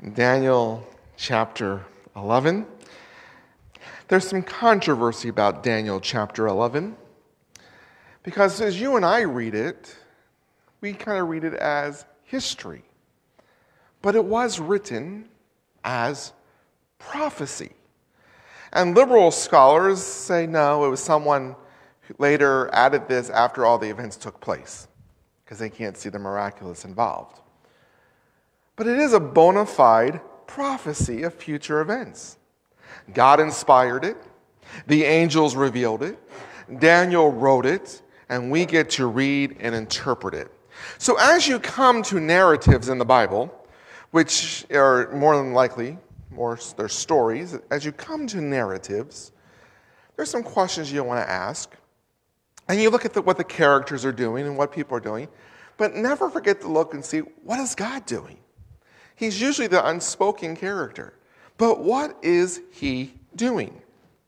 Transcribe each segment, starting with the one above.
Daniel chapter 11. There's some controversy about Daniel chapter 11 because as you and I read it, we kind of read it as history. But it was written as prophecy. And liberal scholars say no, it was someone who later added this after all the events took place because they can't see the miraculous involved. But it is a bona fide prophecy of future events. God inspired it, the angels revealed it, Daniel wrote it, and we get to read and interpret it. So as you come to narratives in the Bible, which are more than likely, they're stories, as you come to narratives, there's some questions you want to ask. And you look at what the characters are doing and what people are doing, but never forget to look and see, what is God doing? He's usually the unspoken character. But what is he doing?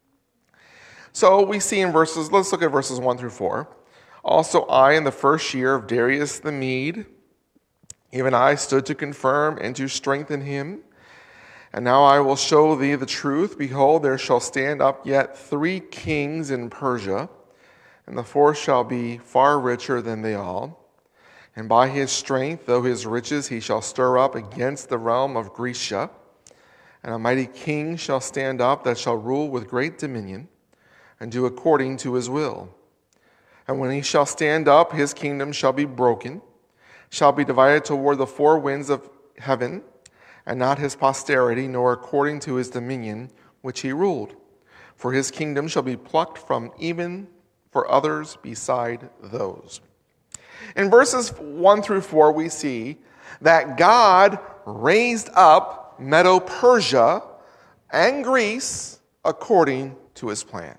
So we see in let's look at verses 1 through 4. Also I, in the first year of Darius the Mede, even I stood to confirm and to strengthen him. And now I will show thee the truth. Behold, there shall stand up yet 3 kings in Persia, and the fourth shall be far richer than they all. And by his strength, though his riches, he shall stir up against the realm of Grecia. And a mighty king shall stand up that shall rule with great dominion, and do according to his will. And when he shall stand up, his kingdom shall be broken, shall be divided toward the 4 winds of heaven, and not his posterity, nor according to his dominion which he ruled. For his kingdom shall be plucked from even for others beside those. In verses 1 through 4, we see that God raised up Medo-Persia and Greece according to his plan.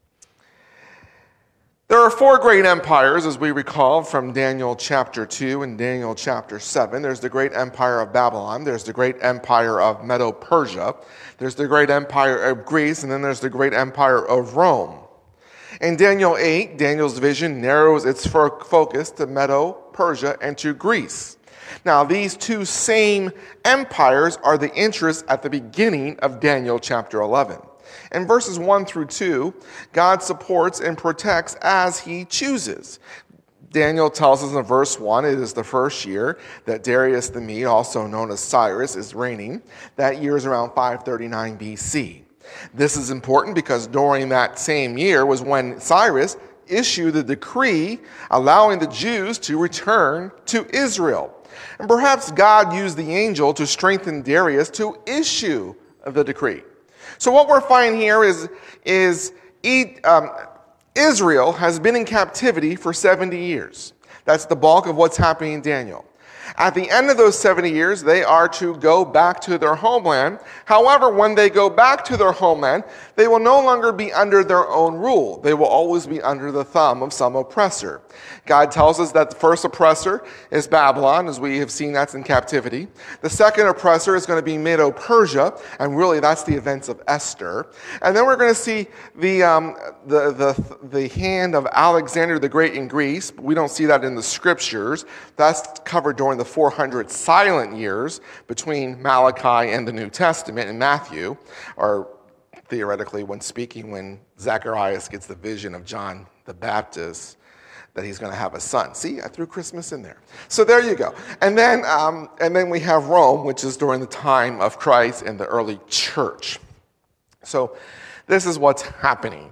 There are 4 great empires, as we recall from Daniel chapter 2 and Daniel chapter 7. There's the great empire of Babylon. There's the great empire of Medo-Persia. There's the great empire of Greece. And then there's the great empire of Rome. In Daniel 8, Daniel's vision narrows its focus to Medo-Persia and to Greece. Now, these 2 same empires are the interests at the beginning of Daniel chapter 11. In verses 1 through 2, God supports and protects as he chooses. Daniel tells us in verse 1, it is the first year that Darius the Mede, also known as Cyrus, is reigning. That year is around 539 BC. This is important because during that same year was when Cyrus issued the decree allowing the Jews to return to Israel. And perhaps God used the angel to strengthen Darius to issue the decree. So what we're finding here is Israel has been in captivity for 70 years. That's the bulk of what's happening in Daniel. At the end of those 70 years, they are to go back to their homeland. However, when they go back to their homeland, they will no longer be under their own rule. They will always be under the thumb of some oppressor. God tells us that the first oppressor is Babylon, as we have seen that's in captivity. The second oppressor is going to be Medo-Persia, and really that's the events of Esther. And then we're going to see the hand of Alexander the Great in Greece. We don't see that in the scriptures. That's covered during the 400 silent years between Malachi and the New Testament in Matthew, or theoretically when Zacharias gets the vision of John the Baptist that he's going to have a son. See, I threw Christmas in there. So there you go. And then we have Rome, which is during the time of Christ and the early church. So this is what's happening.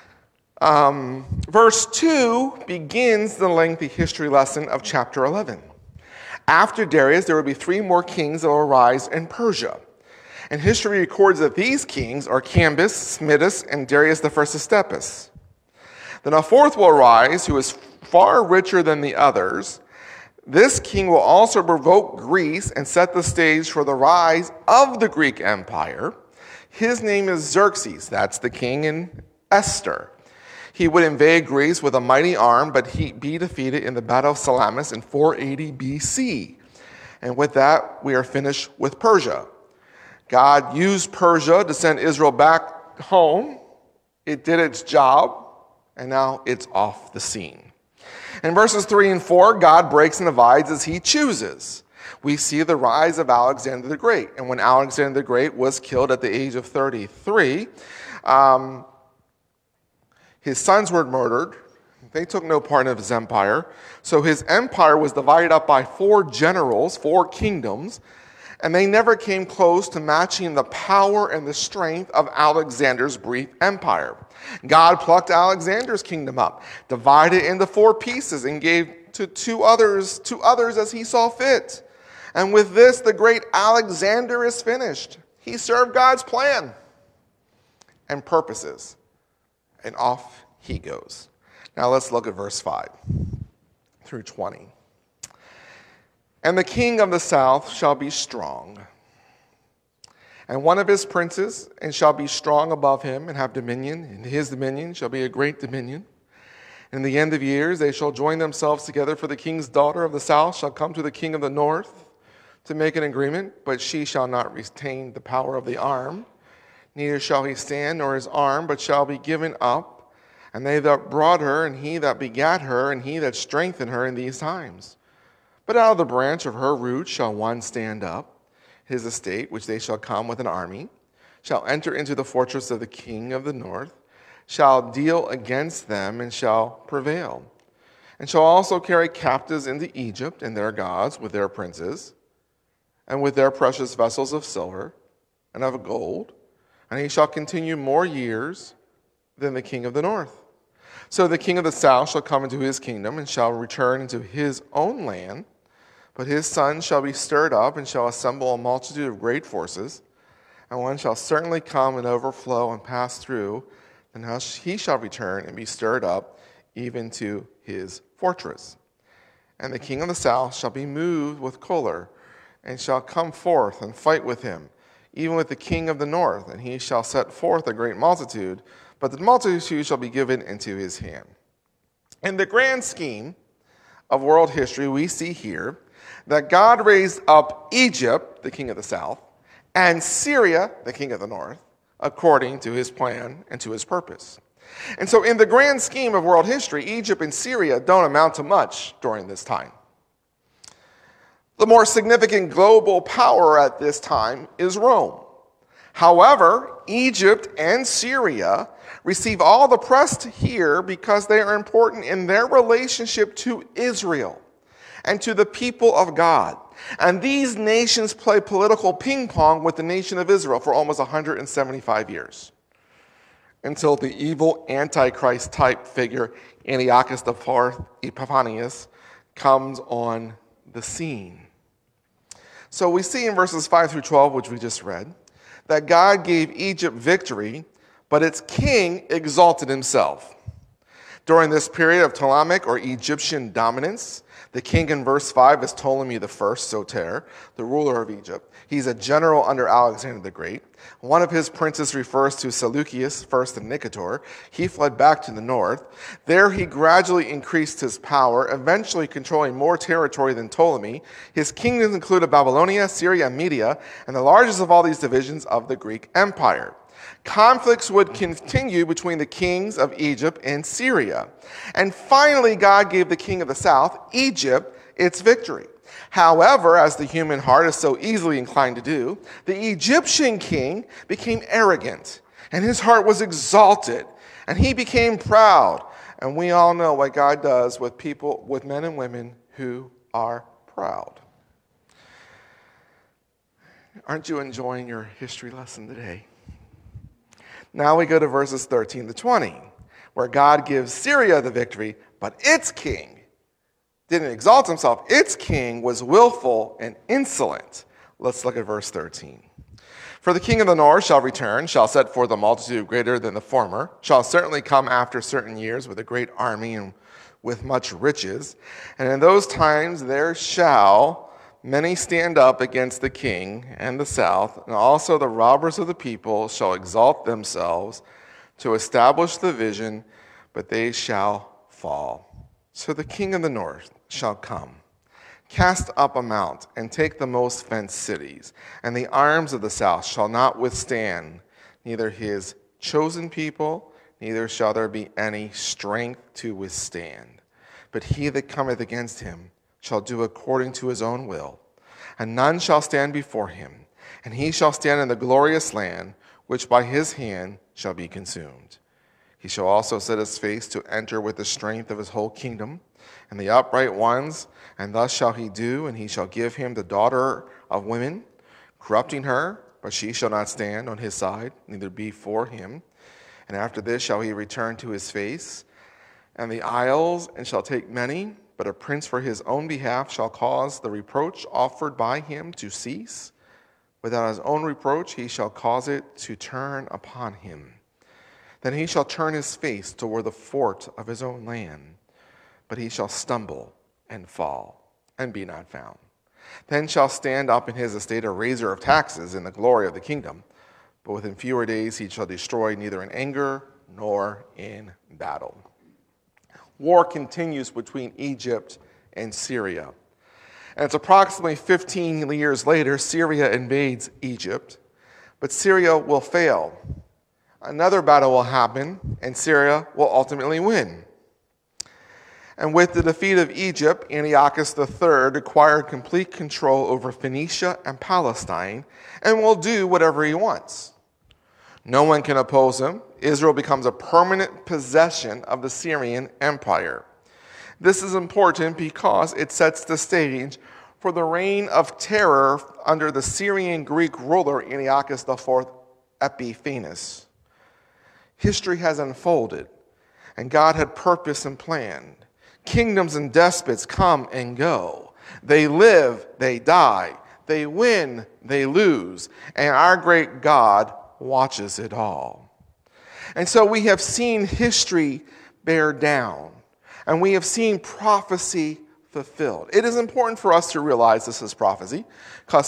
Verse 2 begins the lengthy history lesson of chapter 11. After Darius, there will be 3 more kings that will arise in Persia. And history records that these kings are Cambis, Smidus, and Darius the First Estepus. Then a 4th will arise, who is far richer than the others. This king will also provoke Greece and set the stage for the rise of the Greek Empire. His name is Xerxes. That's the king in Esther. He would invade Greece with a mighty arm, but he'd be defeated in the Battle of Salamis in 480 BC. And with that, we are finished with Persia. God used Persia to send Israel back home. It did its job, and now it's off the scene. In verses 3 and 4, God breaks and divides as he chooses. We see the rise of Alexander the Great. And when Alexander the Great was killed at the age of 33, his sons were murdered. They took no part of his empire. So his empire was divided up by 4 generals, 4 kingdoms, and they never came close to matching the power and the strength of Alexander's brief empire. God plucked Alexander's kingdom up, divided it into 4 pieces, and gave to others as he saw fit. And with this, the great Alexander is finished. He served God's plan and purposes, and off he goes. Now let's look at verse 5 through 20. And the king of the south shall be strong, and one of his princes, and shall be strong above him, and have dominion, and his dominion shall be a great dominion. In the end of years they shall join themselves together, for the king's daughter of the south shall come to the king of the north to make an agreement, but she shall not retain the power of the arm, neither shall he stand nor his arm, but shall be given up, and they that brought her, and he that begat her, and he that strengthened her in these times. But out of the branch of her root shall one stand up, his estate, which they shall come with an army, shall enter into the fortress of the king of the north, shall deal against them, and shall prevail, and shall also carry captives into Egypt, and their gods with their princes, and with their precious vessels of silver and of gold, and he shall continue more years than the king of the north. So the king of the south shall come into his kingdom, and shall return into his own land, but his sons shall be stirred up, and shall assemble a multitude of great forces, and one shall certainly come and overflow and pass through, and he shall return and be stirred up even to his fortress. And the king of the south shall be moved with choler, and shall come forth and fight with him, even with the king of the north, and he shall set forth a great multitude, but the multitude shall be given into his hand. In the grand scheme of world history, we see here that God raised up Egypt, the king of the south, and Syria, the king of the north, according to his plan and to his purpose. And so in the grand scheme of world history, Egypt and Syria don't amount to much during this time. The more significant global power at this time is Rome. However, Egypt and Syria receive all the press here because they are important in their relationship to Israel and to the people of God. And these nations play political ping pong with the nation of Israel for almost 175 years, until the evil Antichrist type figure Antiochus IV Epiphanes comes on the scene. So we see in verses 5 through 12, which we just read, that God gave Egypt victory, but its king exalted himself. During this period of Ptolemaic or Egyptian dominance, the king in verse 5 is Ptolemy I, Soter, the ruler of Egypt. He's a general under Alexander the Great. One of his princes refers to Seleucus I and Nicator. He fled back to the north. There he gradually increased his power, eventually controlling more territory than Ptolemy. His kingdoms included Babylonia, Syria, and Media, and the largest of all these divisions of the Greek Empire. Conflicts would continue between the kings of Egypt and Syria. And finally, God gave the king of the south, Egypt, its victory. However, as the human heart is so easily inclined to do, the Egyptian king became arrogant, and his heart was exalted, and he became proud. And we all know what God does with people, with men and women who are proud. Aren't you enjoying your history lesson today? Now we go to verses 13 to 20, where God gives Syria the victory, but its king didn't exalt himself. Its king was willful and insolent. Let's look at verse 13. For the king of the north shall return, shall set forth a multitude greater than the former, shall certainly come after certain years with a great army and with much riches. And in those times there shall many stand up against the king and the south, and also the robbers of the people shall exalt themselves to establish the vision, but they shall fall. So the king of the north shall come, cast up a mount, and take the most fenced cities, and the arms of the south shall not withstand, neither his chosen people, neither shall there be any strength to withstand. But he that cometh against him shall do according to his own will. and none shall stand before him. And he shall stand in the glorious land, which by his hand shall be consumed. He shall also set his face to enter with the strength of his whole kingdom, and the upright ones, and thus shall he do, and he shall give him the daughter of women, corrupting her, but she shall not stand on his side, neither be for him. And after this shall he return to his face, and the isles, and shall take many, but a prince for his own behalf shall cause the reproach offered by him to cease. Without his own reproach he shall cause it to turn upon him. Then he shall turn his face toward the fort of his own land, but he shall stumble and fall, and be not found. Then shall stand up in his estate a raiser of taxes in the glory of the kingdom, but within fewer days he shall destroy, neither in anger nor in battle. War continues between Egypt and Syria. And it's approximately 15 years later, Syria invades Egypt, but Syria will fail. Another battle will happen, and Syria will ultimately win. And with the defeat of Egypt, Antiochus III acquired complete control over Phoenicia and Palestine and will do whatever he wants. No one can oppose him. Israel becomes a permanent possession of the Syrian Empire. This is important because it sets the stage for the reign of terror under the Syrian Greek ruler Antiochus IV Epiphanes. History has unfolded, and God had purpose and planned. Kingdoms and despots come and go. They live, they die. They win, they lose. And our great God watches it all. And so we have seen history bear down, and we have seen prophecy fulfilled. It is important for us to realize this is prophecy, because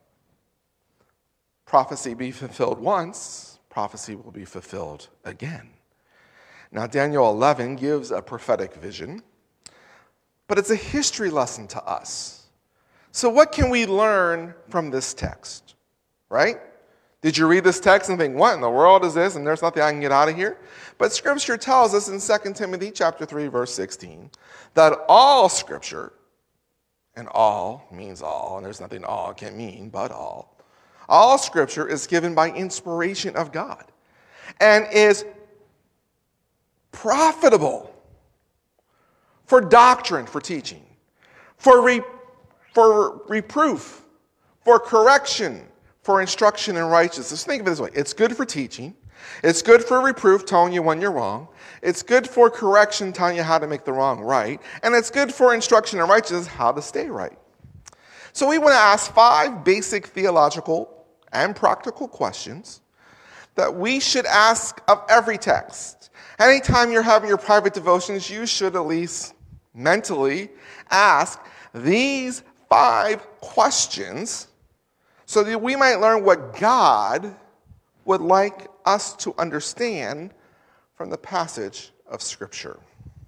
prophecy be fulfilled once, prophecy will be fulfilled again. Now, Daniel 11 gives a prophetic vision, but it's a history lesson to us. So what can we learn from this text, right? Did you read this text and think, what in the world is this? And there's nothing I can get out of here? But Scripture tells us in 2 Timothy chapter 3, verse 16, that all Scripture, and all means all, and there's nothing all can mean but all Scripture is given by inspiration of God and is profitable for doctrine, for teaching, for reproof, for correction, for instruction in righteousness. Think of it this way. It's good for teaching. It's good for reproof, telling you when you're wrong. It's good for correction, telling you how to make the wrong right. And it's good for instruction in righteousness, how to stay right. So we want to ask 5 basic theological and practical questions that we should ask of every text. Anytime you're having your private devotions, you should at least mentally ask these 5 questions so that we might learn what God would like us to understand from the passage of Scripture.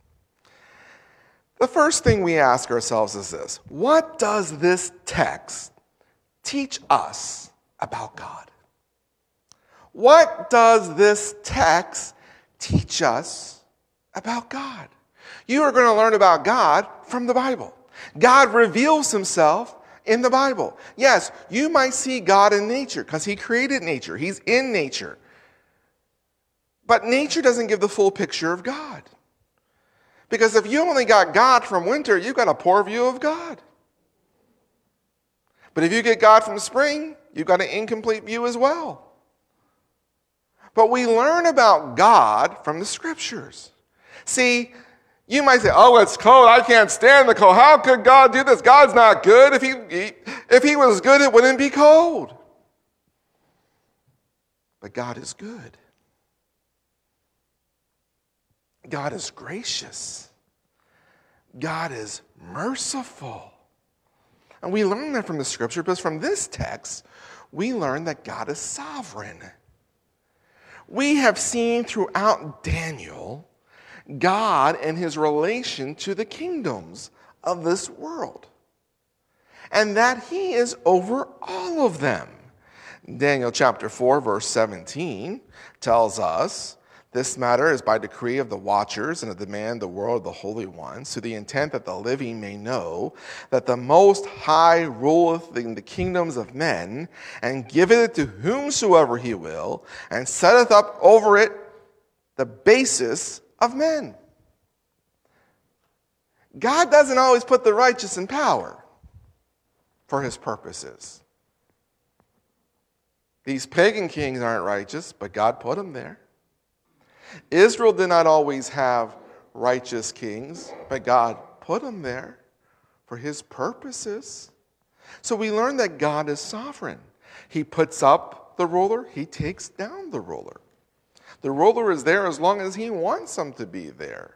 The first thing we ask ourselves is this: what does this text teach us about God? What does this text teach us about God? You are going to learn about God from the Bible. God reveals himself in the Bible. Yes, you might see God in nature because he created nature. He's in nature. But nature doesn't give the full picture of God. Because if you only got God from winter, you've got a poor view of God. But if you get God from spring, you've got an incomplete view as well. But we learn about God from the Scriptures. See, you might say, oh, it's cold. I can't stand the cold. How could God do this? God's not good. If he was good, it wouldn't be cold. But God is good. God is gracious. God is merciful. And we learn that from the Scripture, because from this text, we learn that God is sovereign. We have seen throughout Daniel God and his relation to the kingdoms of this world, and that he is over all of them. Daniel chapter 4, verse 17 tells us This matter is by decree of the watchers and of the man of the world of the holy ones, to the intent that the living may know that the Most High ruleth in the kingdoms of men, and giveth it to whomsoever he will, and setteth up over it the basis of men. God doesn't always put the righteous in power for his purposes. These pagan kings aren't righteous, but God put them there. Israel did not always have righteous kings, but God put them there for his purposes. So we learn that God is sovereign. He puts up the ruler, he takes down the ruler. The ruler is there as long as he wants him to be there.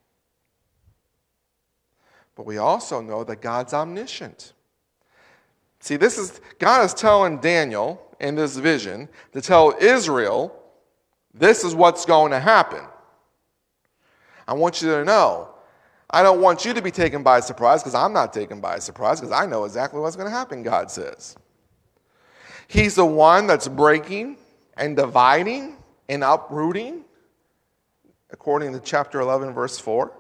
But we also know that God's omniscient. See, God is telling Daniel in this vision to tell Israel, this is what's going to happen. I want you to know. I don't want you to be taken by surprise, because I'm not taken by surprise, because I know exactly what's going to happen, God says. He's the one that's breaking and dividing and uprooting, according to chapter 11, verse 4.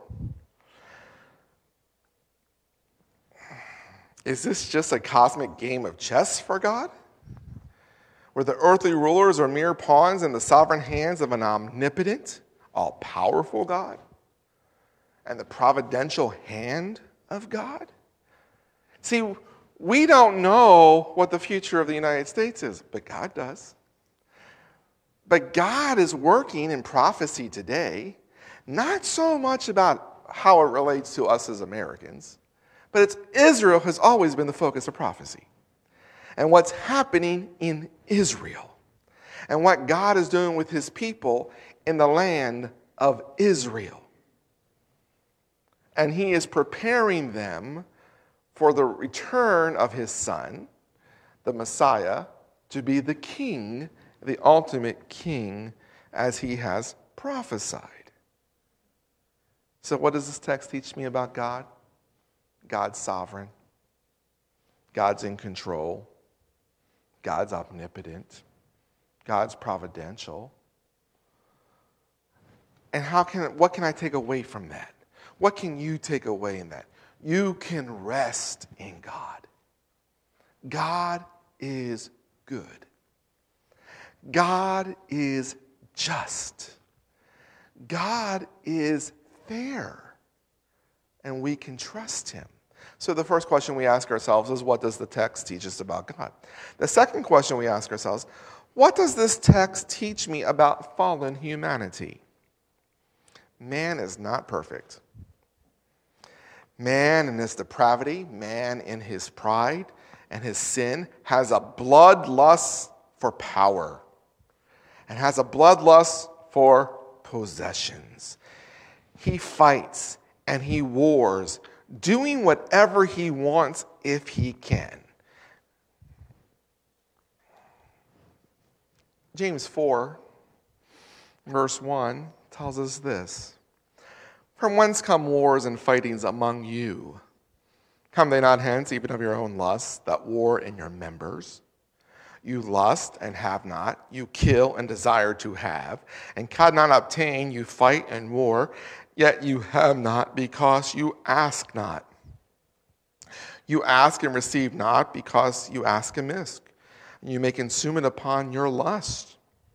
Is this just a cosmic game of chess for God, where the earthly rulers are mere pawns in the sovereign hands of an omnipotent, all-powerful God, and the providential hand of God? See, we don't know what the future of the United States is, but God does. But God is working in prophecy today, not so much about how it relates to us as Americans, but it's Israel has always been the focus of prophecy. And what's happening in Israel, and what God is doing with his people in the land of Israel. And he is preparing them for the return of his son, the Messiah, to be the king, the ultimate king, as he has prophesied. So what does this text teach me about God? God's sovereign. God's in control. God's omnipotent. God's providential. And what can I take away from that? What can you take away in that? You can rest in God. God is good. God is just. God is fair. And we can trust him. So the first question we ask ourselves is, what does the text teach us about God? The second question we ask ourselves, what does this text teach me about fallen humanity? Man is not perfect. Man in his depravity, man in his pride and his sin has a bloodlust for power and has a bloodlust for possessions. He fights and he wars, doing whatever he wants if he can. James 4, verse 1 tells us this. From whence come wars and fightings among you? Come they not hence, even of your own lusts, that war in your members? You lust and have not, you kill and desire to have, and cannot obtain, you fight and war, yet you have not, because you ask not. You ask and receive not, because you ask amiss. You may consume it upon your lust.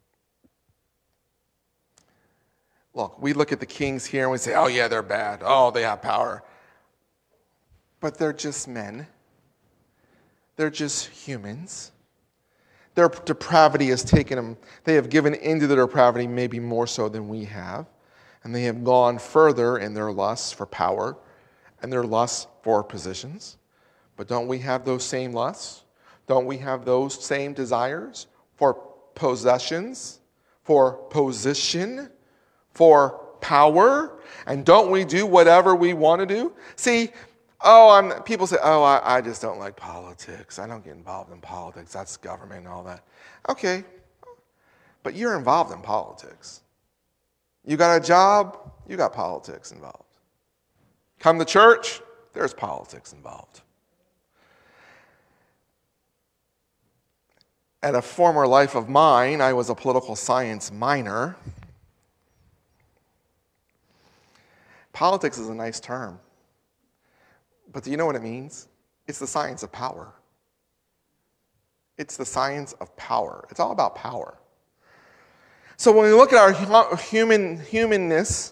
Look, we look at the kings here and we say, oh yeah, they're bad. Oh, they have power. But they're just men. They're just humans. Their depravity has taken them. They have given into their depravity maybe more so than we have. And they have gone further in their lusts for power and their lusts for positions. But don't we have those same lusts? Don't we have those same desires for possessions, for position, for power? And don't we do whatever we want to do? See, people say, I just don't like politics. I don't get involved in politics. That's government and all that. Okay, but you're involved in politics. You got a job, you got politics involved. Come to church, there's politics involved. At a former life of mine, I was a political science minor. Politics is a nice term. But do you know what it means? It's the science of power. It's the science of power. It's all about power. So when we look at our humanness,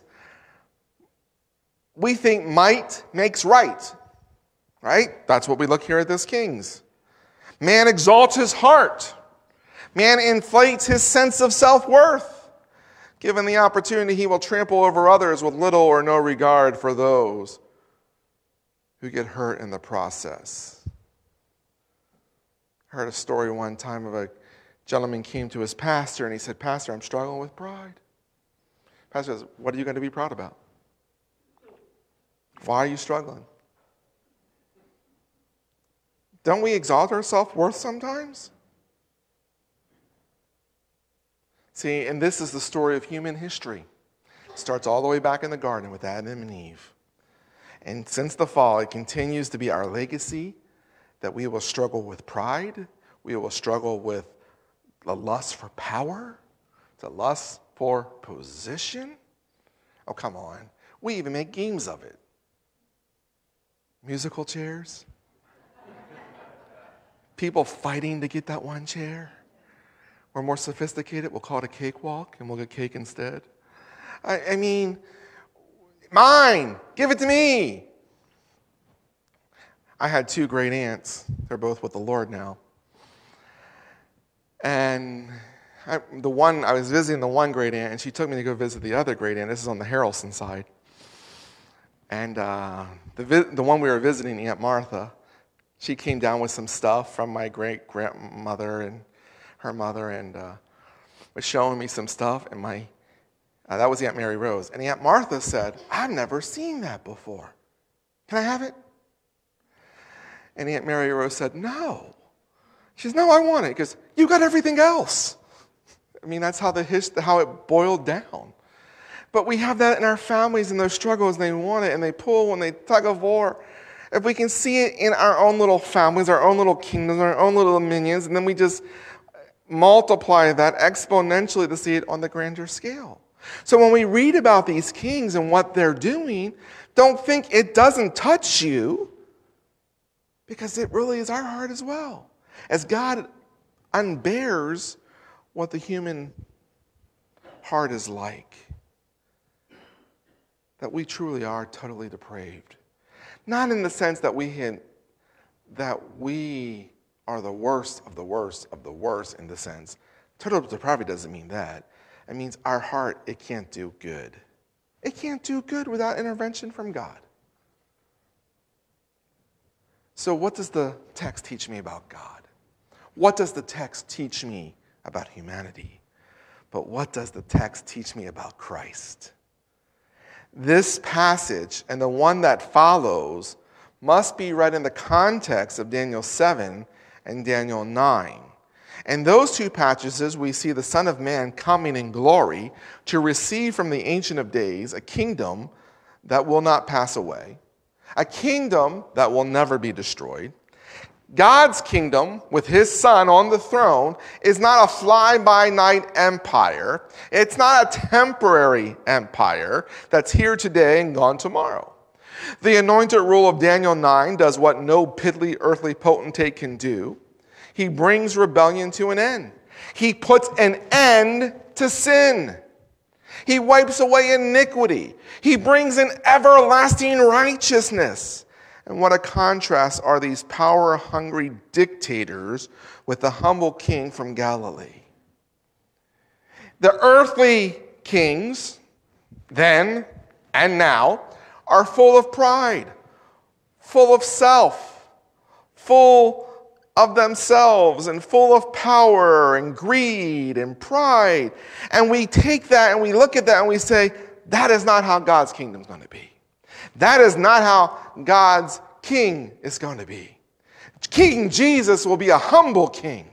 we think might makes right. Right? That's what we look here at this Kings. Man exalts his heart. Man inflates his sense of self-worth. Given the opportunity, he will trample over others with little or no regard for those who get hurt in the process. I heard a story one time of a gentleman came to his pastor and he said, "Pastor, I'm struggling with pride." Pastor says, "What are you going to be proud about? Why are you struggling?" Don't we exalt our self-worth sometimes? See, and this is the story of human history. It starts all the way back in the garden with Adam and Eve. And since the fall, it continues to be our legacy that we will struggle with pride. We will struggle with the lust for power, the lust for position. Oh, come on. We even make games of it. Musical chairs. People fighting to get that one chair. We're more sophisticated. We'll call it a cakewalk, and we'll get cake instead. I mean, mine. Give it to me. I had 2 great aunts. They're both with the Lord now. And I was visiting the one great aunt, and she took me to go visit the other great aunt. This is on the Harrelson side. And the one we were visiting, Aunt Martha, she came down with some stuff from my great-grandmother and her mother, and was showing me some stuff. And that was Aunt Mary Rose. And Aunt Martha said, "I've never seen that before. Can I have it?" And Aunt Mary Rose said, "No." She says, "No, I want it." Because you got everything else. I mean, that's how how it boiled down. But we have that in our families and those struggles, and they want it, and they pull, and they tug of war. If we can see it in our own little families, our own little kingdoms, our own little dominions, and then we just multiply that exponentially to see it on the grander scale. So when we read about these kings and what they're doing, don't think it doesn't touch you, because it really is our heart as well. As God unbears what the human heart is like, that we truly are totally depraved. Not in the sense that we are the worst of the worst of the worst in the sense. Total depravity doesn't mean that. It means our heart, it can't do good. It can't do good without intervention from God. So what does the text teach me about God? What does the text teach me about humanity? But what does the text teach me about Christ? This passage and the one that follows must be read in the context of Daniel 7 and Daniel 9. In those 2 passages, we see the Son of Man coming in glory to receive from the Ancient of Days a kingdom that will not pass away, a kingdom that will never be destroyed. God's kingdom, with his Son on the throne, is not a fly-by-night empire. It's not a temporary empire that's here today and gone tomorrow. The anointed rule of Daniel 9 does what no piddly earthly potentate can do. He brings rebellion to an end. He puts an end to sin. He wipes away iniquity. He brings in everlasting righteousness. And what a contrast are these power-hungry dictators with the humble king from Galilee. The earthly kings, then and now, are full of pride, full of self, full of themselves, and full of power and greed and pride. And we take that and we look at that and we say, that is not how God's kingdom is going to be. That is not how God's king is going to be. King Jesus will be a humble king.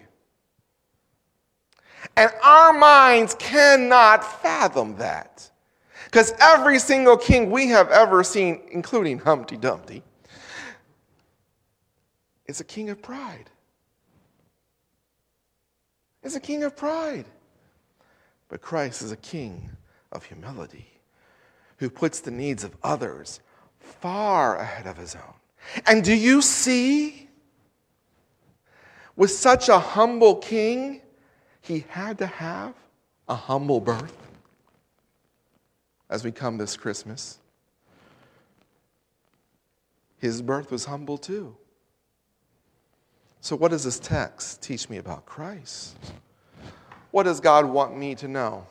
And our minds cannot fathom that. Because every single king we have ever seen, including Humpty Dumpty, is a king of pride. Is a king of pride. But Christ is a king of humility, who puts the needs of others far ahead of his own. And do you see? With such a humble king, he had to have a humble birth. As we come this Christmas, his birth was humble too. So what does this text teach me about Christ? What does God want me to know?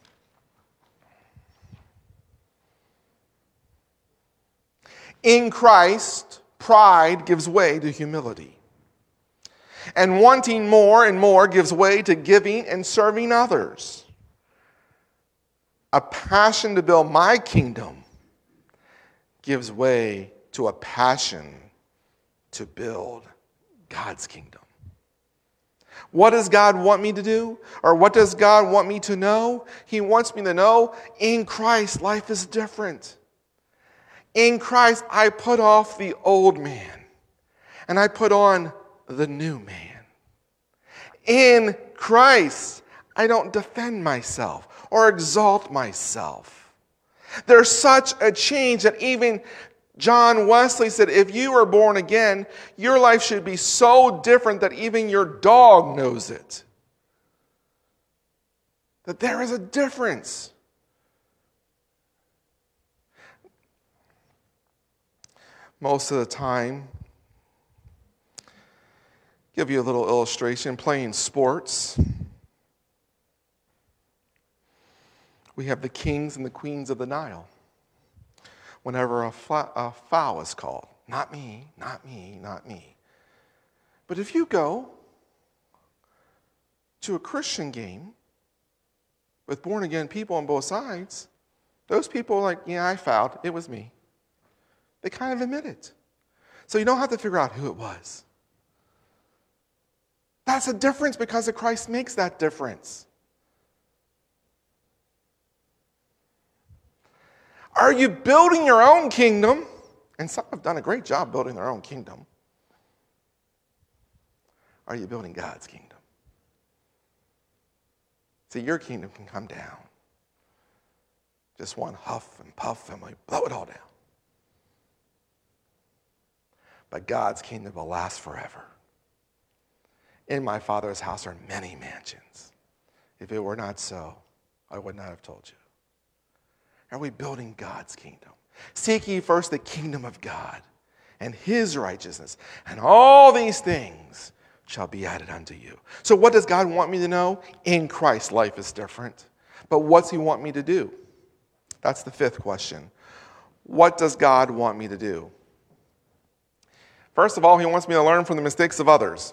In Christ, pride gives way to humility. And wanting more and more gives way to giving and serving others. A passion to build my kingdom gives way to a passion to build God's kingdom. What does God want me to do? Or what does God want me to know? He wants me to know in Christ life is different. In Christ I put off the old man and I put on the new man. In Christ I don't defend myself or exalt myself. There's such a change that even John Wesley said, if you are born again, your life should be so different that even your dog knows it. That there is a difference. Most of the time, give you a little illustration, playing sports. We have the kings and the queens of the Nile. Whenever a foul is called, not me, not me, not me. But if you go to a Christian game with born-again people on both sides, those people are like, yeah, I fouled. It was me. They kind of admit it. So you don't have to figure out who it was. That's a difference because of Christ makes that difference. Are you building your own kingdom? And some have done a great job building their own kingdom. Are you building God's kingdom? See, your kingdom can come down. Just one huff and puff and we blow it all down. But God's kingdom will last forever. In my Father's house are many mansions. If it were not so, I would not have told you. Are we building God's kingdom? Seek ye first the kingdom of God and his righteousness, and all these things shall be added unto you. So what does God want me to know? In Christ, life is different. But what's he want me to do? That's the fifth question. What does God want me to do? First of all, he wants me to learn from the mistakes of others.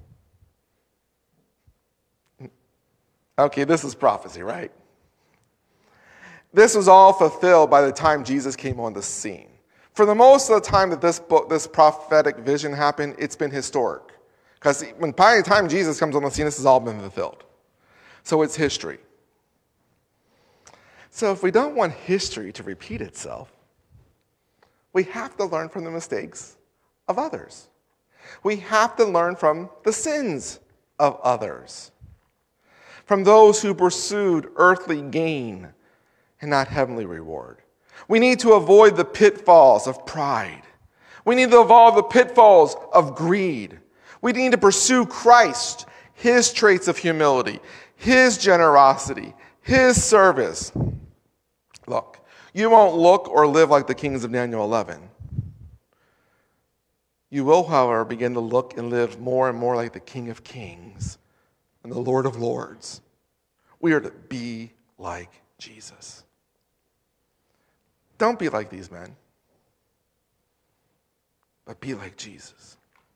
Okay, this is prophecy, right? This was all fulfilled by the time Jesus came on the scene. For the most of the time that this prophetic vision happened, it's been historic. Because by the time Jesus comes on the scene, this has all been fulfilled. So it's history. So if we don't want history to repeat itself, we have to learn from the mistakes of others. We have to learn from the sins of others. From those who pursued earthly gain and not heavenly reward. We need to avoid the pitfalls of pride. We need to avoid the pitfalls of greed. We need to pursue Christ, his traits of humility, his generosity, his service. Look, you won't look or live like the kings of Daniel 11. You will, however, begin to look and live more and more like the King of Kings and the Lord of Lords. We are to be like Jesus. Don't be like these men, but be like Jesus.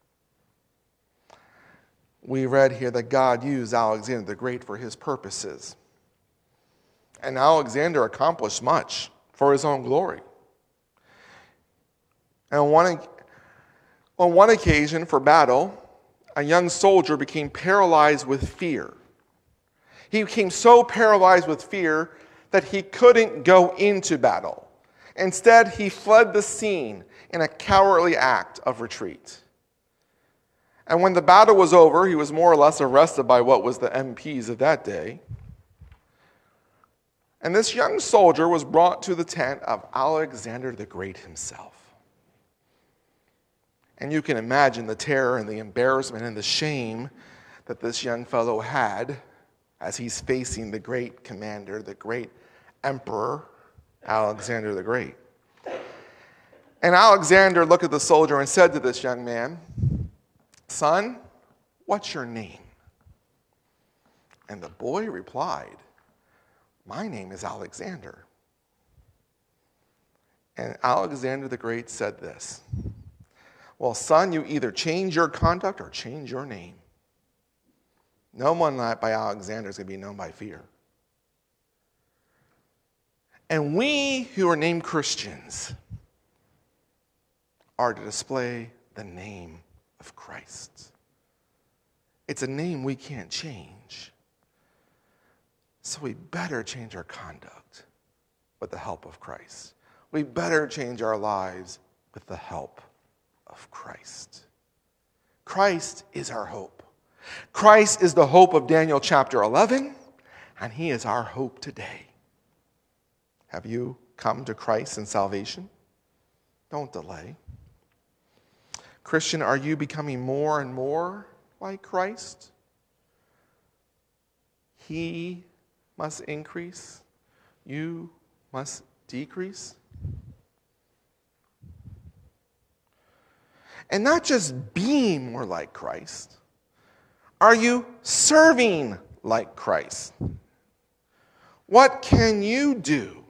We read here that God used Alexander the Great for his purposes. And Alexander accomplished much for his own glory. And on one occasion for battle, a young soldier became paralyzed with fear. He became so paralyzed with fear that he couldn't go into battle. Instead, he fled the scene in a cowardly act of retreat. And when the battle was over, he was more or less arrested by what was the MPs of that day. And this young soldier was brought to the tent of Alexander the Great himself. And you can imagine the terror and the embarrassment and the shame that this young fellow had as he's facing the great commander, the great emperor, Alexander the Great. And Alexander looked at the soldier and said to this young man, "Son, what's your name?" And the boy replied, "My name is Alexander." And Alexander the Great said this, "Well, son, you either change your conduct or change your name. No one by Alexander is going to be known by fear." And we who are named Christians are to display the name of Christ. It's a name we can't change. So we better change our conduct with the help of Christ. We better change our lives with the help of Christ. Christ is our hope. Christ is the hope of Daniel chapter 11, and he is our hope today. Have you come to Christ in salvation? Don't delay. Christian, are you becoming more and more like Christ? He must increase. You must decrease. And not just being more like Christ. Are you serving like Christ? What can you do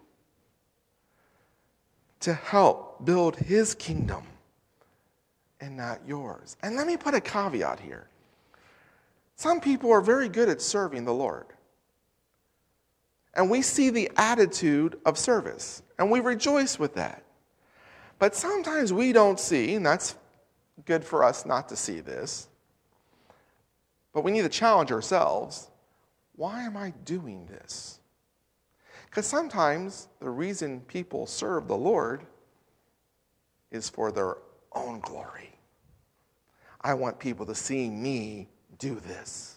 to help build his kingdom and not yours? And let me put a caveat here. Some people are very good at serving the Lord. And we see the attitude of service, and we rejoice with that. But sometimes we don't see, and that's good for us not to see this, but we need to challenge ourselves. Why am I doing this? Because sometimes the reason people serve the Lord is for their own glory. I want people to see me do this.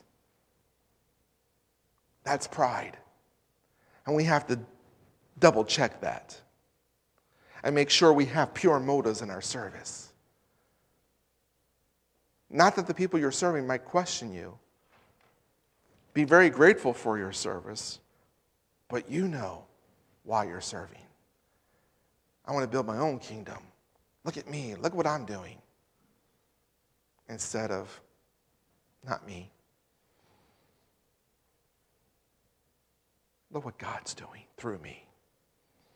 That's pride. And we have to double check that and make sure we have pure motives in our service. Not that the people you're serving might question you. Be very grateful for your service, but you know why you're serving. I want to build my own kingdom. Look at me. Look what I'm doing. Instead of, not me. Look what God's doing through me.